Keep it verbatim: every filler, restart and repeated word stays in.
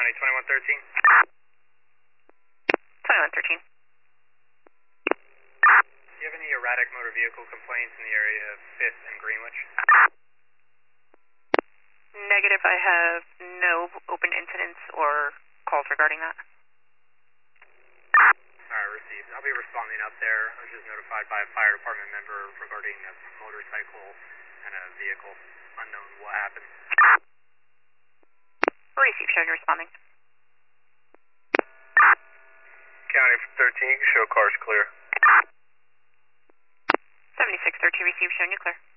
County, twenty-one thirteen. twenty-one thirteen. Do you have any erratic motor vehicle complaints in the area of fifth and Greenwich? Negative, I have no open incidents or calls regarding that. Alright, received. I'll be responding up there. I was just notified by a fire department member regarding a motorcycle and a vehicle. Unknown what happened. Received, showing you responding. County thirteen, you can show cars clear. seventy-six thirteen, received, showing you clear.